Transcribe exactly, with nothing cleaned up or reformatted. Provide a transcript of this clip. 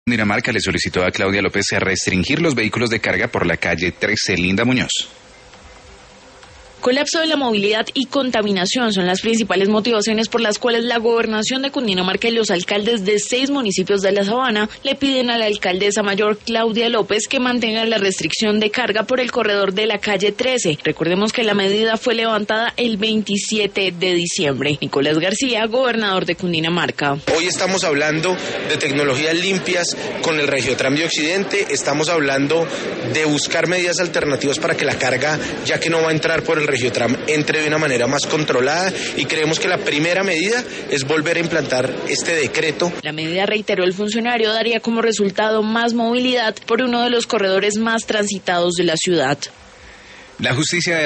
Dinamarca le solicitó a Claudia López restringir los vehículos de carga por la calle trece. Linda Muñoz. Colapso de la movilidad y contaminación son las principales motivaciones por las cuales la gobernación de Cundinamarca y los alcaldes de seis municipios de la Sabana le piden a la alcaldesa mayor Claudia López que mantenga la restricción de carga por el corredor de la calle trece. Recordemos que la medida fue levantada el veintisiete de diciembre. Nicolás García, gobernador de Cundinamarca. Hoy estamos hablando de tecnologías limpias con el Regiotram de Occidente, estamos hablando de buscar medidas alternativas para que la carga, ya que no va a entrar por el Regiotram, entre de una manera más controlada, y creemos que la primera medida es volver a implantar este decreto. La medida, reiteró el funcionario, daría como resultado más movilidad por uno de los corredores más transitados de la ciudad. La justicia de